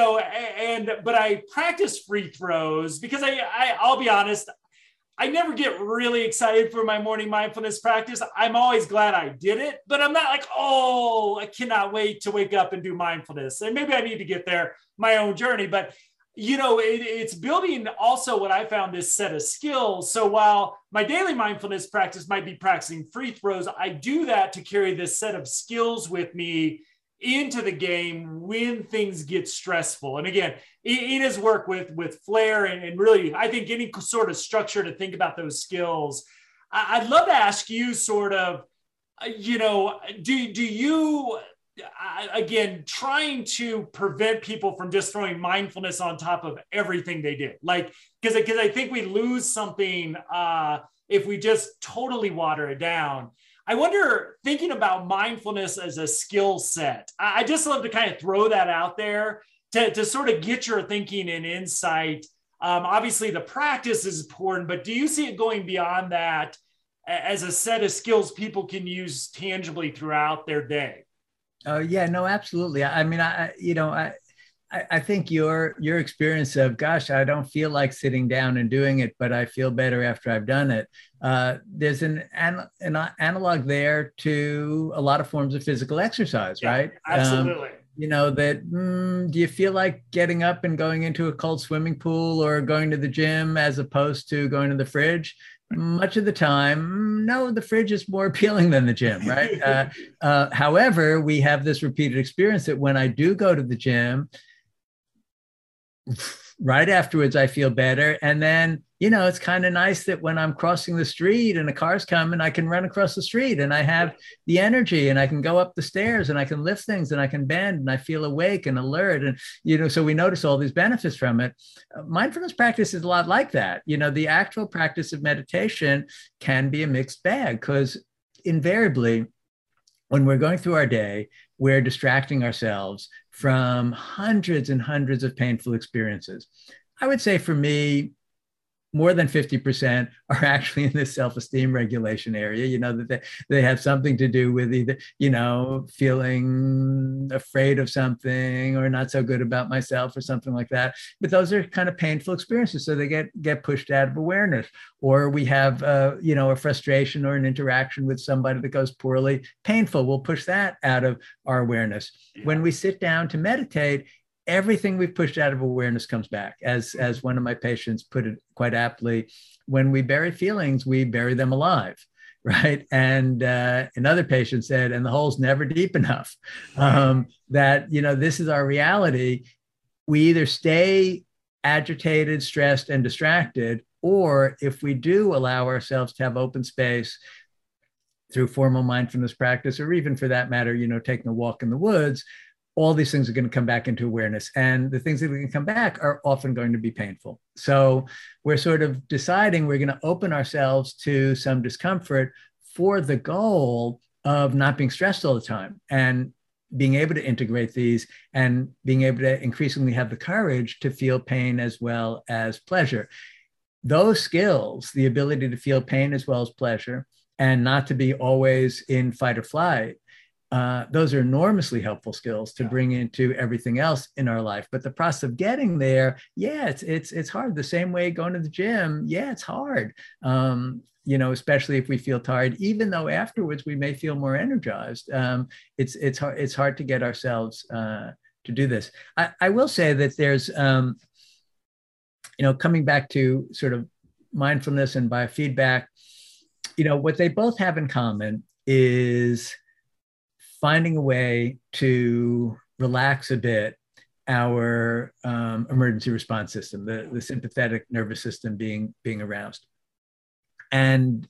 I practice free throws because I'll be honest, I never get really excited for my morning mindfulness practice. I'm always glad I did it, but I'm not like, oh, I cannot wait to wake up and do mindfulness. And maybe I need to get there, my own journey, but it's building also what I found, this set of skills. So while my daily mindfulness practice might be practicing free throws, I do that to carry this set of skills with me into the game when things get stressful. And again, Ina's work with Flare and really, I think any sort of structure to think about those skills. I'd love to ask you sort of, do you, again, trying to prevent people from just throwing mindfulness on top of everything they did, like, because I think we lose something if we just totally water it down. I wonder, thinking about mindfulness as a skill set, I just love to kind of throw that out there to sort of get your thinking and insight. Obviously the practice is important, but do you see it going beyond that as a set of skills people can use tangibly throughout their day? Yeah, no, absolutely. I mean, I think your experience of, gosh, I don't feel like sitting down and doing it, but I feel better after I've done it. There's an analog there to a lot of forms of physical exercise, right? Absolutely. Do you feel like getting up and going into a cold swimming pool or going to the gym as opposed to going to the fridge? Much of the time, no, the fridge is more appealing than the gym, right? However, we have this repeated experience that when I do go to the gym, right afterwards, I feel better. And then, it's kind of nice that when I'm crossing the street and a car's coming, I can run across the street and I have the energy and I can go up the stairs and I can lift things and I can bend and I feel awake and alert. And, so we notice all these benefits from it. Mindfulness practice is a lot like that. The actual practice of meditation can be a mixed bag because invariably, when we're going through our day, we're distracting ourselves from hundreds and hundreds of painful experiences. I would say for me, more than 50% are actually in this self-esteem regulation area, that they have something to do with either, feeling afraid of something or not so good about myself or something like that. But those are kind of painful experiences. So they get pushed out of awareness. Or we have, a frustration or an interaction with somebody that goes poorly, painful. We'll push that out of our awareness. Yeah. When we sit down to meditate, everything we've pushed out of awareness comes back. As one of my patients put it quite aptly, when we bury feelings, we bury them alive, right? And another patient said, and the hole's never deep enough. That, this is our reality. We either stay agitated, stressed, and distracted, or if we do allow ourselves to have open space through formal mindfulness practice, or even for that matter, taking a walk in the woods, all these things are going to come back into awareness. And the things that can come back are often going to be painful. So we're sort of deciding we're going to open ourselves to some discomfort for the goal of not being stressed all the time and being able to integrate these and being able to increasingly have the courage to feel pain as well as pleasure. Those skills, the ability to feel pain as well as pleasure and not to be always in fight or flight, those are enormously helpful skills to bring into everything else in our life. But the process of getting there, it's hard. The same way going to the gym, it's hard. Especially if we feel tired, even though afterwards we may feel more energized. It's hard to get ourselves to do this. I will say that there's, coming back to sort of mindfulness and biofeedback, what they both have in common is finding a way to relax a bit our emergency response system, the sympathetic nervous system being aroused. And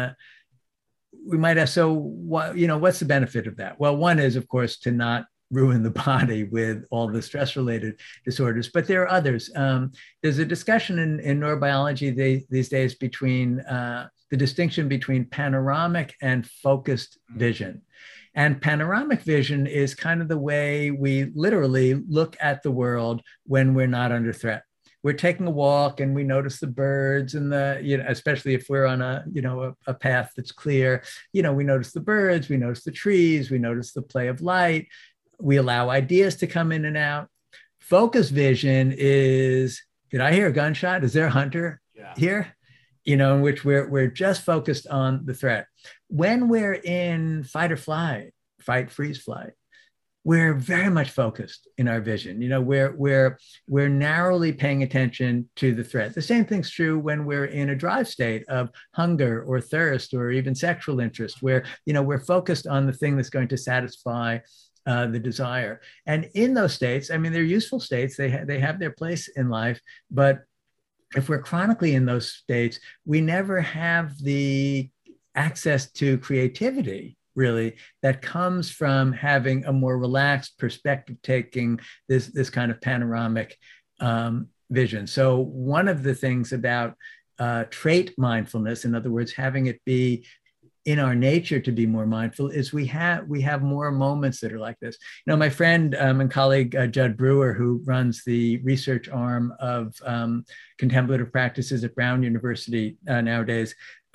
we might ask, so what, what's the benefit of that? Well, one is, of course, to not ruin the body with all the stress-related disorders, but there are others. There's a discussion in neurobiology these days between the distinction between panoramic and focused vision. And panoramic vision is kind of the way we literally look at the world when we're not under threat. We're taking a walk and we notice the birds and especially if we're on a path that's clear, we notice the birds, we notice the trees, we notice the play of light. We allow ideas to come in and out. Focus vision is, did I hear a gunshot? Is there a hunter here? In which we're just focused on the threat. When we're in fight or flight, fight, freeze, flight, we're very much focused in our vision. We're narrowly paying attention to the threat. The same thing's true when we're in a drive state of hunger or thirst or even sexual interest, where we're focused on the thing that's going to satisfy the desire. And in those states, I mean, they're useful states. They have their place in life, but if we're chronically in those states, we never have the access to creativity, really, that comes from having a more relaxed perspective, taking this kind of panoramic vision. So one of the things about trait mindfulness, in other words, having it be in our nature to be more mindful, is we have more moments that are like this. My friend and colleague Judd Brewer, who runs the research arm of contemplative practices at Brown University nowadays,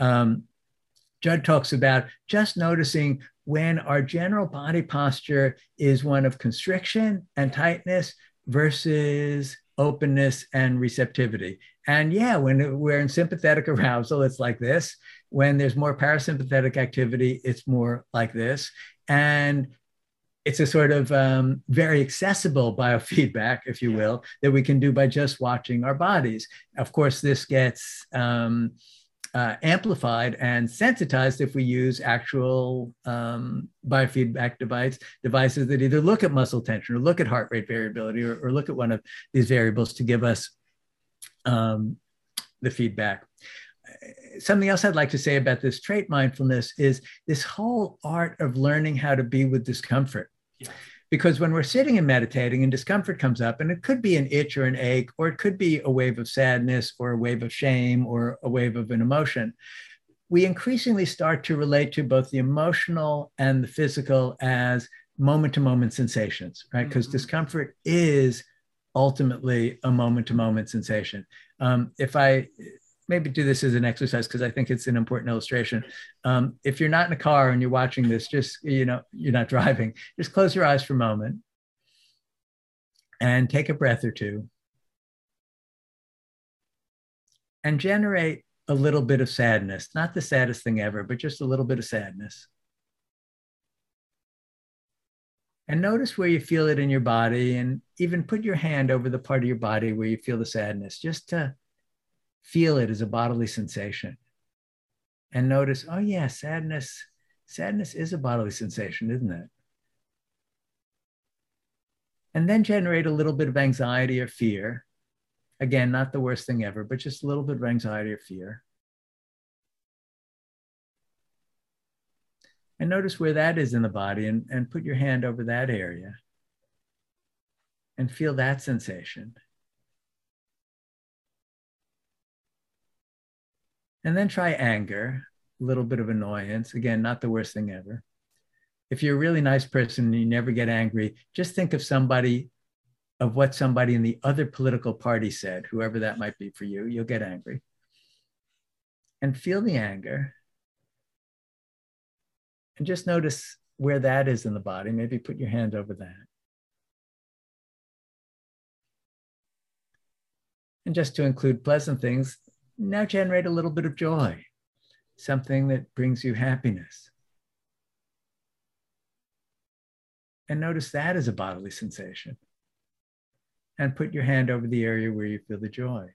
Judd talks about just noticing when our general body posture is one of constriction and tightness versus openness and receptivity. And when we're in sympathetic arousal, it's like this. When there's more parasympathetic activity, it's more like this. And it's a sort of very accessible biofeedback, if you will, that we can do by just watching our bodies. Of course, this gets amplified and sensitized if we use actual biofeedback devices that either look at muscle tension or look at heart rate variability or look at one of these variables to give us the feedback. Something else I'd like to say about this trait mindfulness is this whole art of learning how to be with discomfort. Yeah. Because when we're sitting and meditating and discomfort comes up, and it could be an itch or an ache, or it could be a wave of sadness or a wave of shame or a wave of an emotion, we increasingly start to relate to both the emotional and the physical as moment-to-moment sensations, right? Because discomfort is ultimately a moment-to-moment sensation. If I maybe do this as an exercise, because I think it's an important illustration. If you're not in a car and you're watching this, just, you're not driving, just close your eyes for a moment and take a breath or two and generate a little bit of sadness, not the saddest thing ever, but just a little bit of sadness. And notice where you feel it in your body, and even put your hand over the part of your body where you feel the sadness, just to feel it as a bodily sensation. And notice, oh yeah, sadness is a bodily sensation, isn't it? And then generate a little bit of anxiety or fear. Again, not the worst thing ever, but just a little bit of anxiety or fear. And notice where that is in the body, and put your hand over that area and feel that sensation. And then try anger, a little bit of annoyance. Again, not the worst thing ever. If you're a really nice person and you never get angry, just think of what somebody in the other political party said, whoever that might be for you, you'll get angry. And feel the anger. And just notice where that is in the body. Maybe put your hand over that. And just to include pleasant things, now generate a little bit of joy, something that brings you happiness. And notice that as a bodily sensation. And put your hand over the area where you feel the joy.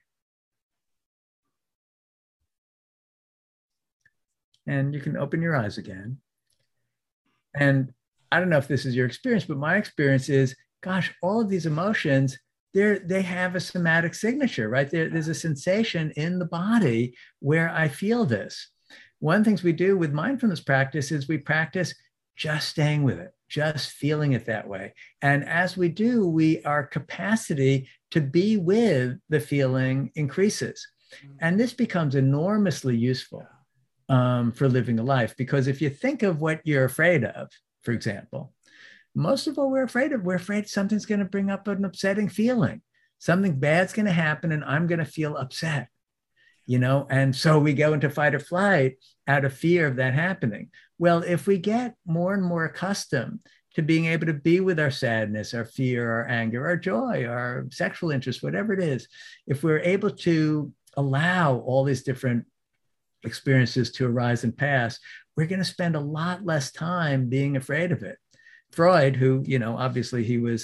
And you can open your eyes again. And I don't know if this is your experience, but my experience is gosh, all of these emotions, they have a somatic signature, right? There's a sensation in the body where I feel this. One of the things we do with mindfulness practice is we practice just staying with it, just feeling it that way. And as we do, our capacity to be with the feeling increases. And this becomes enormously useful for living a life, because if you think of what you're afraid of, for example, most of what we're afraid something's going to bring up an upsetting feeling. Something bad's going to happen and I'm going to feel upset, and so we go into fight or flight out of fear of that happening. Well, if we get more and more accustomed to being able to be with our sadness, our fear, our anger, our joy, our sexual interest, whatever it is, if we're able to allow all these different experiences to arise and pass, we're going to spend a lot less time being afraid of it. Freud, who, obviously he was,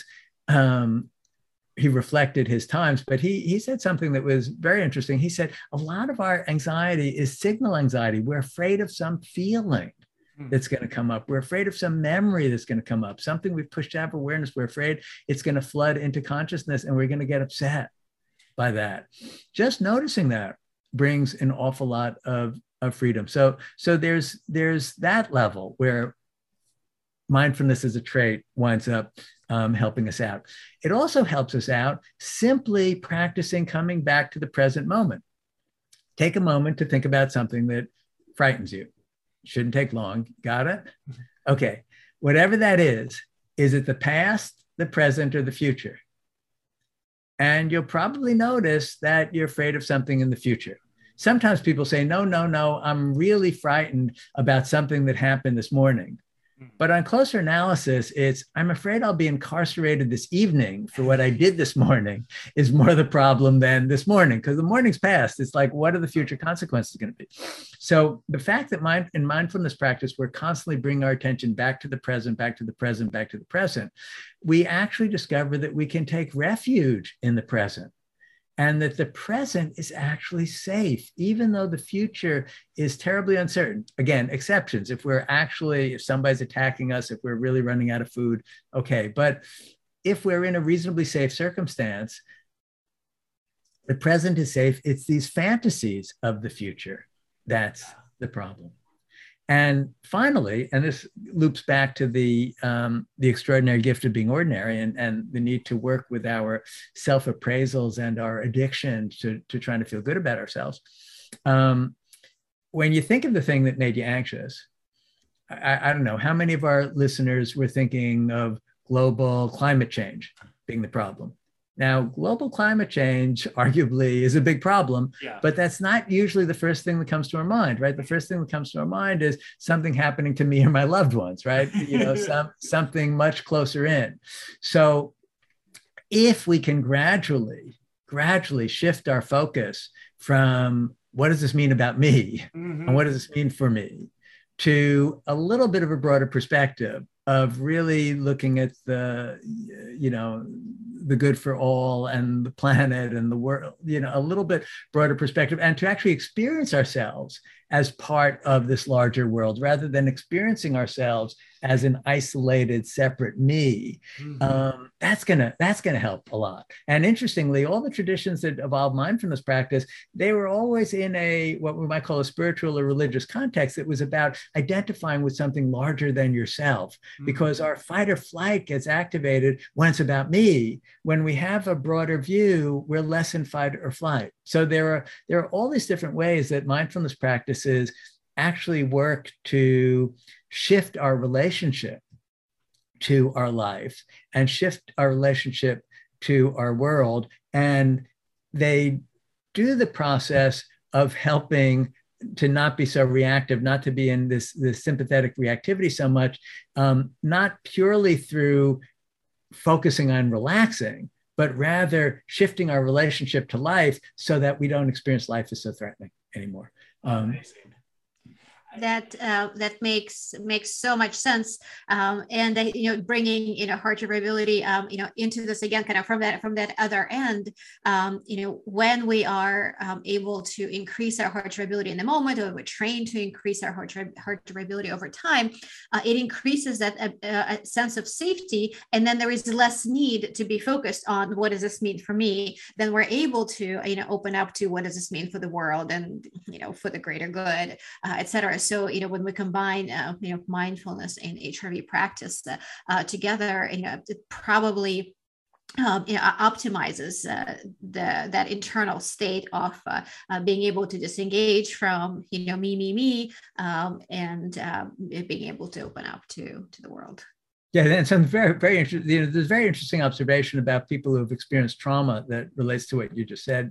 he reflected his times, but he said something that was very interesting. He said, a lot of our anxiety is signal anxiety. We're afraid of some feeling that's going to come up. We're afraid of some memory that's going to come up, something we've pushed out of awareness. We're afraid it's going to flood into consciousness and we're going to get upset by that. Just noticing that brings an awful lot of freedom. So there's that level where mindfulness as a trait winds up helping us out. It also helps us out simply practicing coming back to the present moment. Take a moment to think about something that frightens you. Shouldn't take long. Got it? Okay. Whatever that is it the past, the present, or the future? And you'll probably notice that you're afraid of something in the future. Sometimes people say, no, I'm really frightened about something that happened this morning. But on closer analysis, I'm afraid I'll be incarcerated this evening for what I did this morning is more the problem than this morning, because the morning's past. It's like, what are the future consequences going to be? So the fact that in mindfulness practice, we're constantly bringing our attention back to the present, back to the present, back to the present, we actually discover that we can take refuge in the present. And that the present is actually safe, even though the future is terribly uncertain. Again, exceptions. If somebody's attacking us, if we're really running out of food, okay. But if we're in a reasonably safe circumstance, the present is safe. It's these fantasies of the future that's the problem. And finally, and this loops back to the extraordinary gift of being ordinary and the need to work with our self-appraisals and our addiction to trying to feel good about ourselves. When you think of the thing that made you anxious, I don't know, how many of our listeners were thinking of global climate change being the problem? Now, global climate change arguably is a big problem, but that's not usually the first thing that comes to our mind, right? The first thing that comes to our mind is something happening to me or my loved ones, right? Something much closer in. So if we can gradually shift our focus from what does this mean about me and what does this mean for me to a little bit of a broader perspective of really looking at the good for all and the planet and the world, a little bit broader perspective, and to actually experience ourselves as part of this larger world rather than experiencing ourselves as an isolated, separate me. That's gonna help a lot. And interestingly, all the traditions that evolved mindfulness practice, they were always in what we might call a spiritual or religious context that was about identifying with something larger than yourself, because our fight or flight gets activated when it's about me. When we have a broader view, we're less in fight or flight. So there are all these different ways that mindfulness practices actually work to shift our relationship to our life and shift our relationship to our world. And they do the process of helping to not be so reactive, not to be in this sympathetic reactivity so much, not purely through focusing on relaxing, but rather shifting our relationship to life so that we don't experience life as so threatening anymore. Amazing. that makes so much sense, and bringing heart variability into this again, kind of from that other end. When we are able to increase our heart variability in the moment, or we're trained to increase our heart variability over time, it increases that sense of safety, and then there is less need to be focused on what does this mean for me. Then we're able to open up to what does this mean for the world, and for the greater good, etc. So when we combine mindfulness and HRV practice together, it probably optimizes that internal state of being able to disengage from me, and being able to open up to the world. Yeah, and some very interesting. There's a very interesting observation about people who have experienced trauma that relates to what you just said.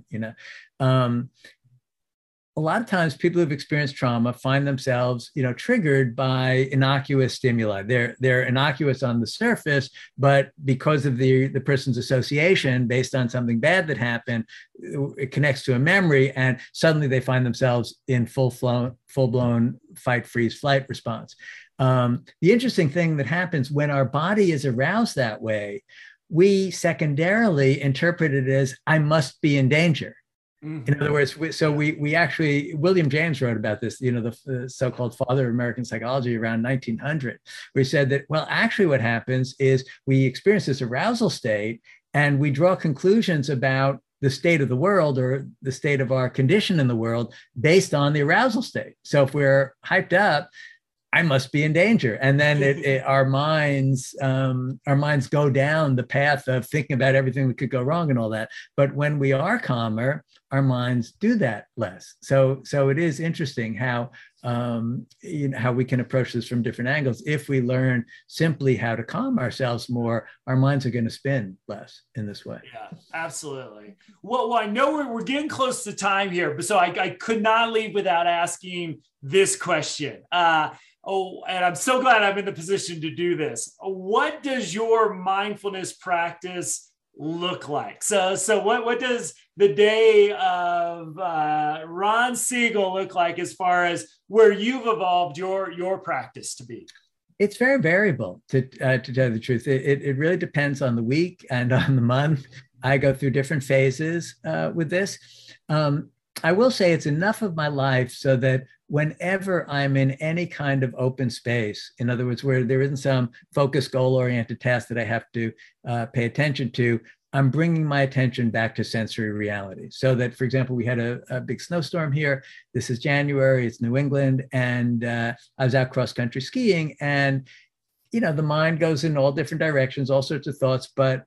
A lot of times people who've experienced trauma find themselves, triggered by innocuous stimuli. They're innocuous on the surface, but because of the person's association based on something bad that happened, it connects to a memory, and suddenly they find themselves in full-blown fight, freeze, flight response. The interesting thing that happens when our body is aroused that way, we secondarily interpret it as, I must be in danger. In other words, we actually, William James wrote about this, the so-called father of American psychology around 1900, where he said that, well, actually what happens is we experience this arousal state and we draw conclusions about the state of the world or the state of our condition in the world based on the arousal state. So if we're hyped up, I must be in danger. And then our minds go down the path of thinking about everything that could go wrong and all that. But when we are calmer, our minds do that less. So it is interesting how how we can approach this from different angles. If we learn simply how to calm ourselves more, our minds are going to spin less in this way. Yeah, absolutely. Well, I know we're getting close to time here, but so I could not leave without asking this question. And I'm so glad I'm in the position to do this. What does your mindfulness practice look like? So what does the day of Ron Siegel look like as far as where you've evolved your practice to be? It's very variable, to tell the truth. It really depends on the week and on the month. I go through different phases with this. I will say it's enough of my life so that whenever I'm in any kind of open space, in other words, where there isn't some focused, goal-oriented task that I have to pay attention to, I'm bringing my attention back to sensory reality. So that, for example, we had a big snowstorm here. This is January, it's New England, and I was out cross-country skiing, and the mind goes in all different directions, all sorts of thoughts, but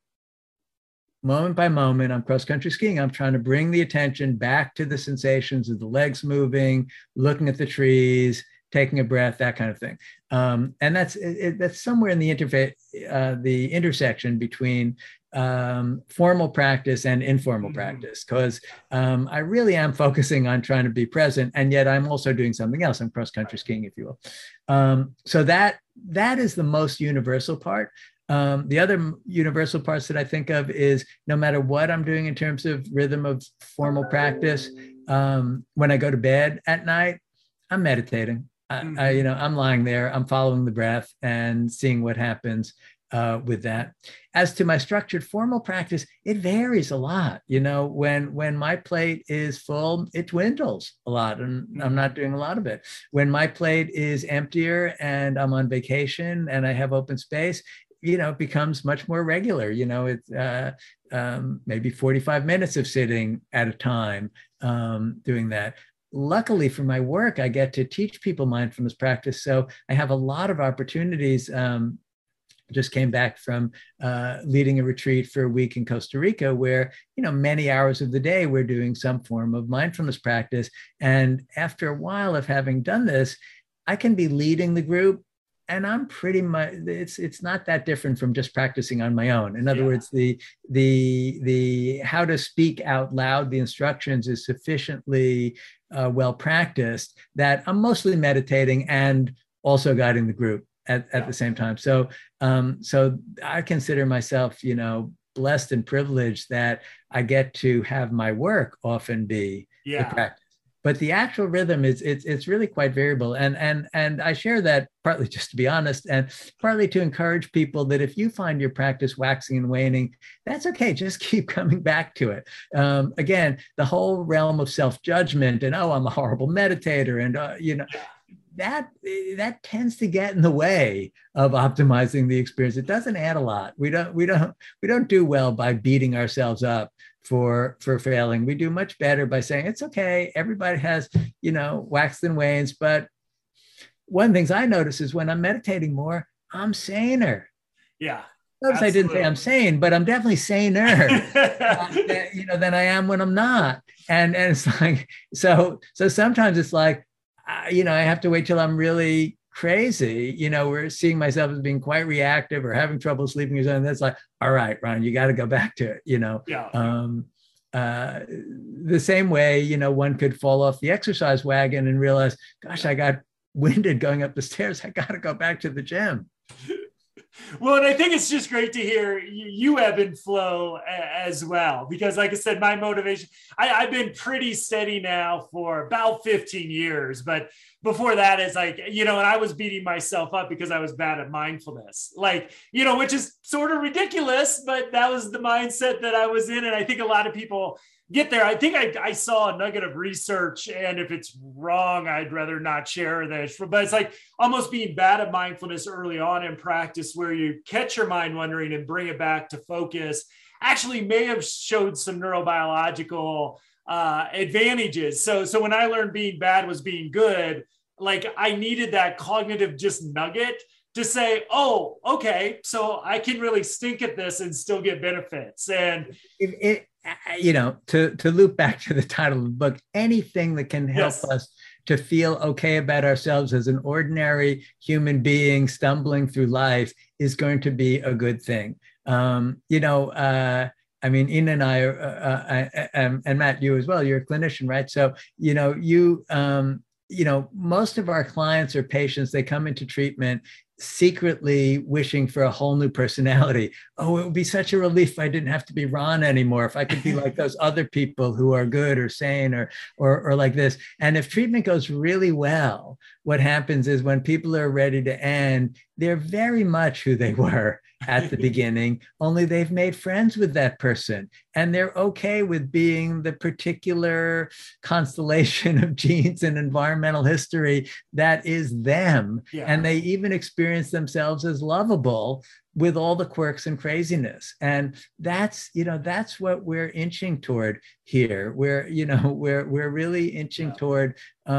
moment by moment, I'm cross-country skiing. I'm trying to bring the attention back to the sensations of the legs moving, looking at the trees, taking a breath, that kind of thing. And that's somewhere in the intersection between formal practice and informal practice, because I really am focusing on trying to be present, and yet I'm also doing something else. I'm cross-country skiing, if you will. So that is the most universal part. The other universal parts that I think of is no matter what I'm doing in terms of rhythm of formal practice, when I go to bed at night, I'm meditating. I'm lying there, I'm following the breath and seeing what happens with that. As to my structured formal practice, it varies a lot. When my plate is full, it dwindles a lot, and I'm not doing a lot of it. When my plate is emptier and I'm on vacation and I have open space, it becomes much more regular. It's maybe 45 minutes of sitting at a time doing that. Luckily for my work, I get to teach people mindfulness practice. So I have a lot of opportunities. Just came back from leading a retreat for a week in Costa Rica where, many hours of the day we're doing some form of mindfulness practice. And after a while of having done this, I can be leading the group. And I'm pretty much, it's not that different from just practicing on my own. In other words, the how to speak out loud, the instructions is sufficiently well practiced that I'm mostly meditating and also guiding the group at the same time. So I consider myself, blessed and privileged that I get to have my work often be the practice. but the actual rhythm is it's really quite variable. And I share that partly just to be honest, and partly to encourage people that if you find your practice waxing and waning, that's okay. Just keep coming back to it. Again, the whole realm of self-judgment and, oh, I'm a horrible meditator, and that tends to get in the way of optimizing the experience. It doesn't add a lot. We don't do well by beating ourselves up for failing. We do much better by saying it's okay. Everybody has, waxed and wanes. But one of the things I notice is when I'm meditating more, I'm saner. Yeah. Notice I didn't say I'm sane, but I'm definitely saner, than I am when I'm not. And it's like, so sometimes it's like, I have to wait till I'm really crazy. We're seeing myself as being quite reactive or having trouble sleeping or something. That's like, all right, Ron, you got to go back to it. Yeah. The same way, one could fall off the exercise wagon and realize, gosh, I got winded going up the stairs. I got to go back to the gym. Well, and I think it's just great to hear you ebb and flow as well, because like I said, my motivation, I've been pretty steady now for about 15 years, but before that is like, and I was beating myself up because I was bad at mindfulness, which is sort of ridiculous, but that was the mindset that I was in. And I think a lot of people get there. I think I saw a nugget of research, and if it's wrong, I'd rather not share this, but it's like almost being bad at mindfulness early on in practice, where you catch your mind wandering and bring it back to focus, actually may have showed some neurobiological advantages. So when I learned being bad was being good, like I needed that cognitive just nugget to say, oh, okay, so I can really stink at this and still get benefits. And to loop back to the title of the book, anything that can help us to feel okay about ourselves as an ordinary human being stumbling through life is going to be a good thing. Ina and I and Matt, you as well, you're a clinician, right? So, most of our clients or patients, they come into treatment secretly wishing for a whole new personality. Oh, it would be such a relief if I didn't have to be Ron anymore, if I could be like those other people who are good or sane or like this. And if treatment goes really well, what happens is when people are ready to end, they're very much who they were at the beginning, only they've made friends with that person. And they're okay with being the particular constellation of genes and environmental history that is them. Yeah. And they even experience themselves as lovable with all the quirks and craziness. And that's what we're inching toward here. We're really inching toward,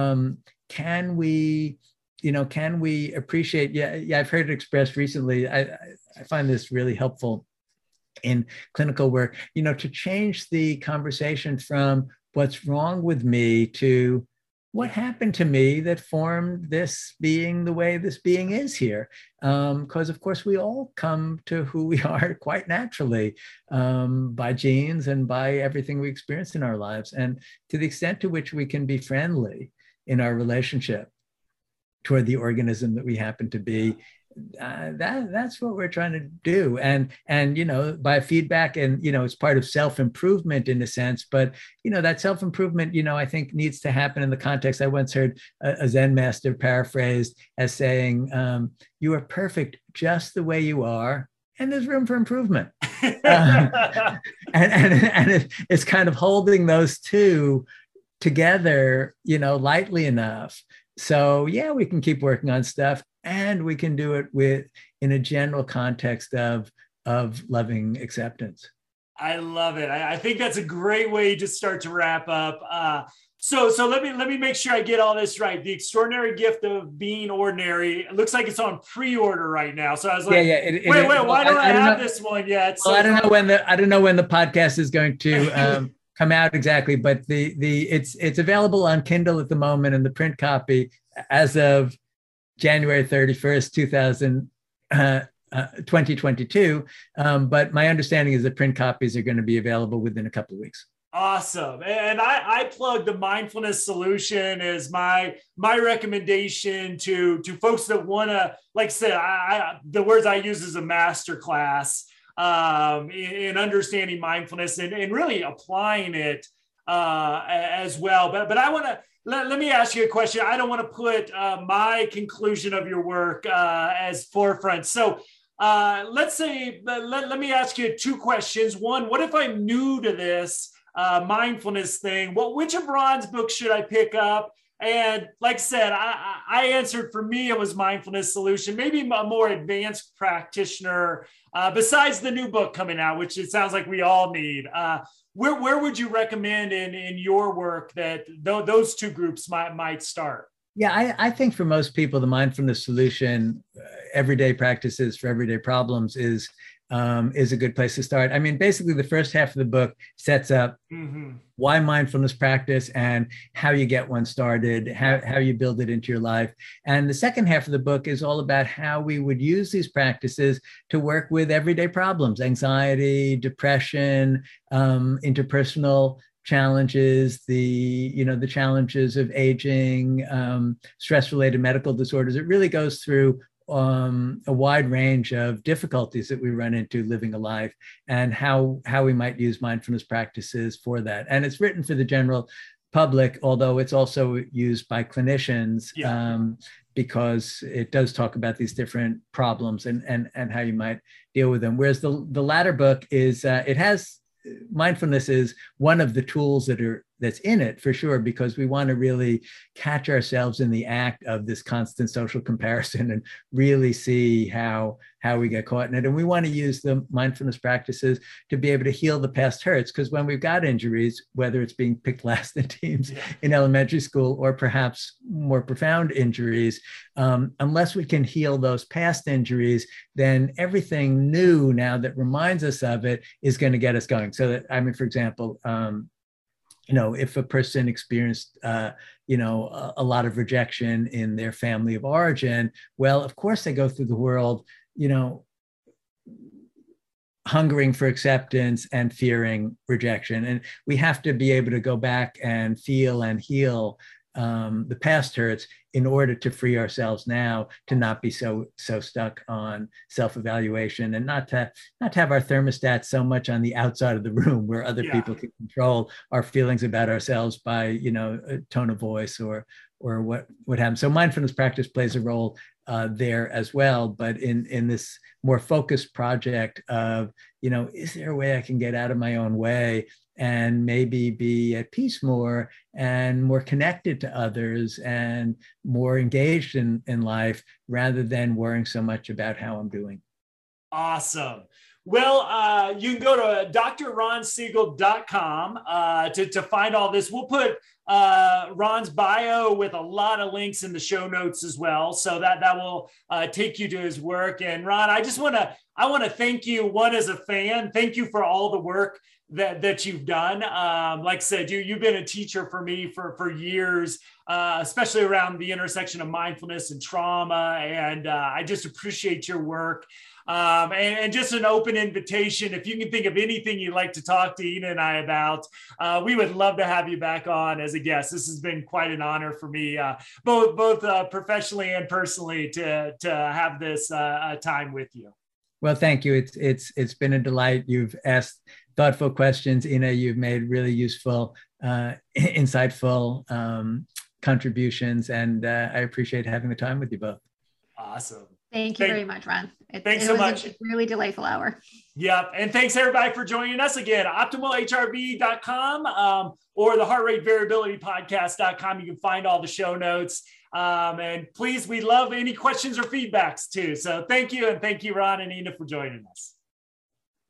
can we appreciate? Yeah, I've heard it expressed recently. I find this really helpful in clinical work, to change the conversation from what's wrong with me to what happened to me that formed this being the way this being is here. Because of course we all come to who we are quite naturally, by genes and by everything we experienced in our lives. And to the extent to which we can be friendly in our relationship toward the organism that we happen to be, that's what we're trying to do. And by feedback, and it's part of self-improvement in a sense, but that self-improvement I think needs to happen in the context. I once heard a Zen master paraphrased as saying, you are perfect just the way you are, and there's room for improvement. And it's kind of holding those two together lightly enough. So yeah, we can keep working on stuff, and we can do it in a general context of loving acceptance. I love it. I think that's a great way to start to wrap up. So let me make sure I get all this right. The Extraordinary Gift of Being Ordinary. It looks like it's on pre-order right now. So I was like, wait, why don't I have this one yet? Well, I don't know when the podcast is going to come out exactly, but it's available on Kindle at the moment, and the print copy as of January 31st, 2022. But my understanding is that print copies are going to be available within a couple of weeks. Awesome. And I plug the Mindfulness Solution as my recommendation to folks that want to, like I said, the words I use is a masterclass in understanding mindfulness and really applying it as well. But I want to let me ask you a question. I don't want to put my conclusion of your work as forefront. So let's say, let me ask you two questions. One, what if I'm new to this mindfulness thing? Which of Ron's books should I pick up? And like I said, I answered, for me, it was Mindfulness Solution, maybe a more advanced practitioner, besides the new book coming out, which it sounds like we all need. Where would you recommend in your work that those two groups might start? Yeah, I think for most people, the Mindfulness Solution, everyday practices for everyday problems is a good place to start. I mean, basically, the first half of the book sets up why mindfulness practice and how you get one started, how you build it into your life. And the second half of the book is all about how we would use these practices to work with everyday problems, anxiety, depression, interpersonal challenges, the challenges of aging, stress-related medical disorders. It really goes through a wide range of difficulties that we run into living a life, and how we might use mindfulness practices for that. And it's written for the general public, although it's also used by clinicians, because it does talk about these different problems and how you might deal with them. Whereas the latter book is, it has, mindfulness is one of the tools that's in it, for sure, because we want to really catch ourselves in the act of this constant social comparison and really see how we get caught in it. And we want to use the mindfulness practices to be able to heal the past hurts, because when we've got injuries, whether it's being picked last in teams in elementary school or perhaps more profound injuries, unless we can heal those past injuries, then everything new now that reminds us of it is going to get us going. So that, I mean, for example, if a person experienced, a lot of rejection in their family of origin, well, of course they go through the world, hungering for acceptance and fearing rejection. And we have to be able to go back and feel and heal the past hurts in order to free ourselves now, to not be so stuck on self-evaluation, and not to have our thermostat so much on the outside of the room where other people can control our feelings about ourselves by a tone of voice or what happens. So mindfulness practice plays a role there as well, but in this more focused project of is there a way I can get out of my own way and maybe be at peace more and more connected to others and more engaged in life, rather than worrying so much about how I'm doing. Awesome. Well, you can go to drronsiegel.com to find all this. We'll put Ron's bio with a lot of links in the show notes as well, so that will take you to his work. And Ron, I want to thank you, one, as a fan. Thank you for all the work that you've done. Like I said, you've been a teacher for me for years, especially around the intersection of mindfulness and trauma. And I just appreciate your work. And just an open invitation. If you can think of anything you'd like to talk to Ina and I about, we would love to have you back on as a guest. This has been quite an honor for me, both professionally and personally, to have this time with you. Well, thank you. It's been a delight. You've asked thoughtful questions, Ina. You've made really useful, insightful contributions, and I appreciate having the time with you both. Awesome. Thank you very much, Ron. Thanks so much. A really delightful hour. Yep. And thanks everybody for joining us again. OptimalHRV.com or the Heart Rate Variability Podcast.com. You can find all the show notes. And please, we love any questions or feedbacks too. So thank you. And thank you, Ron and Ina, for joining us.